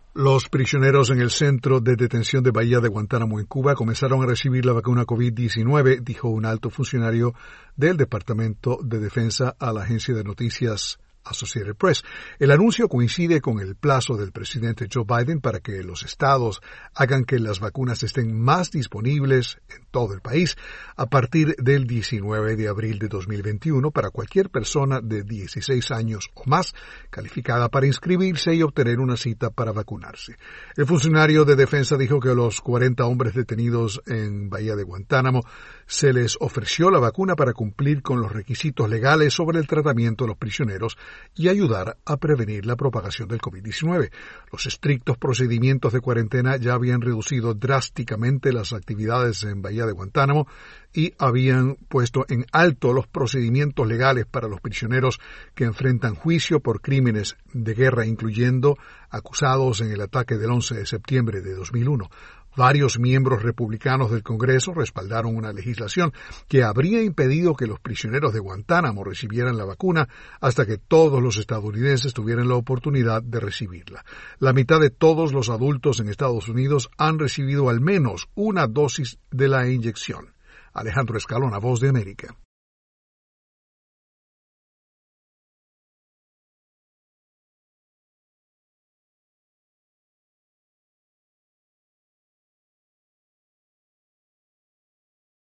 Los prisioneros en el centro de detención de Bahía de Guantánamo en Cuba comenzaron a recibir la vacuna COVID-19, dijo un alto funcionario del Departamento de Defensa a la agencia de noticias Associated Press. El anuncio coincide con el plazo del presidente Joe Biden para que los estados hagan que las vacunas estén más disponibles en todo el país a partir del 19 de abril de 2021 para cualquier persona de 16 años o más calificada para inscribirse y obtener una cita para vacunarse. El funcionario de defensa dijo que a los 40 hombres detenidos en Bahía de Guantánamo se les ofreció la vacuna para cumplir con los requisitos legales sobre el tratamiento de los prisioneros y ayudar a prevenir la propagación del COVID-19. Los estrictos procedimientos de cuarentena ya habían reducido drásticamente las actividades en Bahía de Guantánamo y habían puesto en alto los procedimientos legales para los prisioneros que enfrentan juicio por crímenes de guerra, incluyendo acusados en el ataque del 11 de septiembre de 2001. Varios miembros republicanos del Congreso respaldaron una legislación que habría impedido que los prisioneros de Guantánamo recibieran la vacuna hasta que todos los estadounidenses tuvieran la oportunidad de recibirla. La mitad de todos los adultos en Estados Unidos han recibido al menos una dosis de la inyección. Alejandro Escalona, Voz de América.